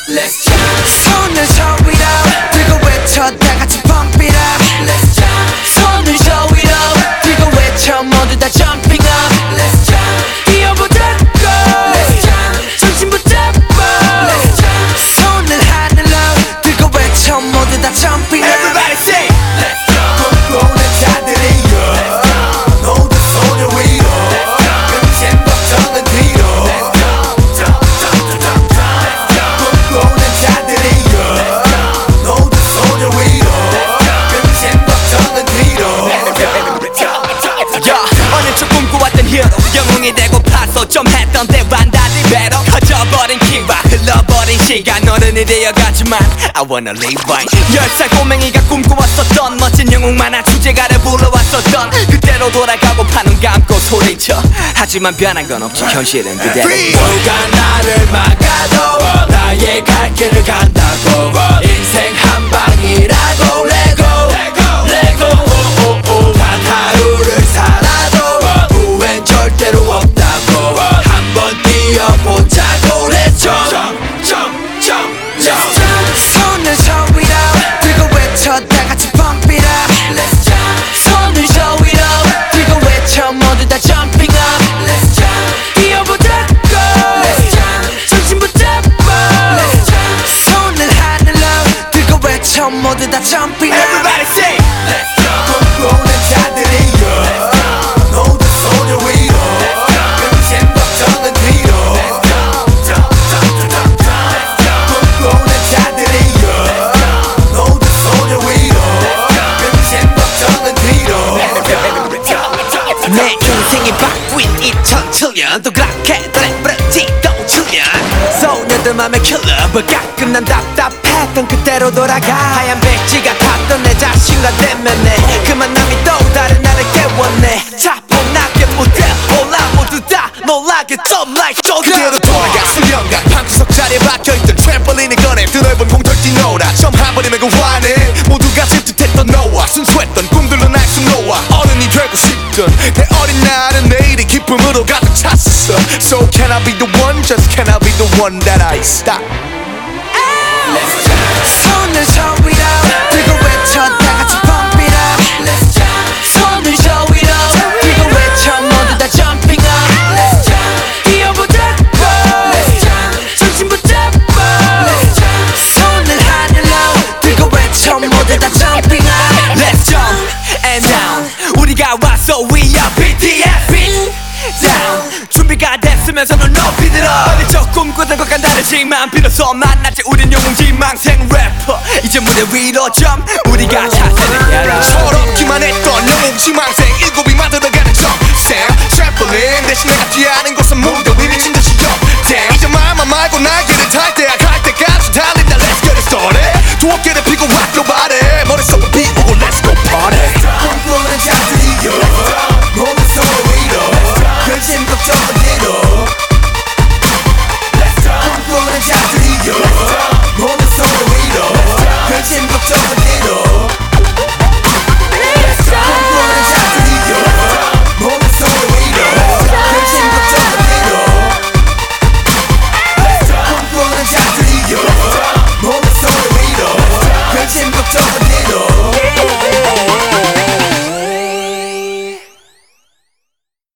Let's jump. 손을 저 위로 들고 외쳐 다 같이 pump it up. Let's jump. 손을 저 위로 들고 외쳐 모두 다 jumping up. Let's jump. 뛰어보자고 Let's jump. 정신 붙잡고 Let's jump. 손을 하늘로 들고 외쳐 모두 다 jumping up. Everybody say Let's jump. 꿈꾸는 자들이여 모두 손을 위로 금신 걱정은 뒤로 꿈꾸는 자들이여 모두 손을 위로 금신 걱정은 뒤로 어느 쪽 꿈꿔왔던 히어로 영웅이 되고 파서 좀 했던 때와는 달리 배로 커져버린 키와 흘러버린 시간 어른이 되어가지만 I wanna live right 10살 꼬맹이가 꿈꿔왔었던 멋진 영웅 만화 주제가를 불러왔었던 그때로 돌아가고 파눈 감고 소리쳐 하지만 변한 건 없지 현실은 그대로 누가 나를 막아도 나의 갈 길을 간다고 인생 한 방이라고 레고 단 하루를 살아도 후회는 절대로 없다고 한번 뛰어보자고 Let's jump. 손을 저 위로 들고 외쳐 다 같이 pump it up. Let's jump. 손을 저 위로 들고 외쳐 모두 다 jumping up. Let's jump. 뛰어보자고 Let's jump. 정신 붙잡고 Let's jump. 손을 하늘로 들고 외쳐 모두 다 jumping up. Everybody say Let's jump. 꿈꾸는 자들이여 모두 손을 위로 금신 걱정은 뒤로 꿈꾸는 자들이여 모두 손을 위로 금신 걱정은 뒤로 내 인생이 바뀐 2007년 또 그렇게 노래부르지 또 7년 소녀들 맘에 킬러버 가끔 난 답답했던 그때로 돌아가 하얀 백지가 탔던 내 자신과 대면해 그 만남이 또 다른 나를 깨웠네 차분하게 무대 올라 모두 다 놀라게 좀 like 그대로 돌아가 수련가 방구석 자리에 박혀있던 트램펄린을 꺼내 드넓은 공터를 뛰노라 처음 한 번이면 그 화내 모두가 질투했던 너와 순수했던 꿈들로 날 숨놓아 어른이 되고 싶던 내 어린 날은 내일이 기쁨으로 가득 찼어 So can I be the one? Just can I be the one that I stop? Let's jump. 손을 저 위로 들고 외쳐 다 같이 pump it up. Let's jump. 손을 저 위로 들고 외쳐 모두 다 jumping up. Let's jump. 뛰어보자고 Let's jump. 정신 붙잡고 Let's jump. 손을 하늘로 들고 외쳐 모두 다 jumping up. Let's jump and down 우리가 왔어 we are BTS beat down 준비가 됐으면 손을 높이 들어 어릴 적 꿈꾸던 것과 다르지만 비로소 만났지 우린 영웅 지망생 래퍼 이제 무대 위로 jump 우리가 차세는 야라 철없기만 했던 영웅 지망생 일곱이 만들어가는 점생 트램펄린 대신 내가 뛰어하는 곳은 무대 위 미친 듯이 점생 이제 말만 말고 날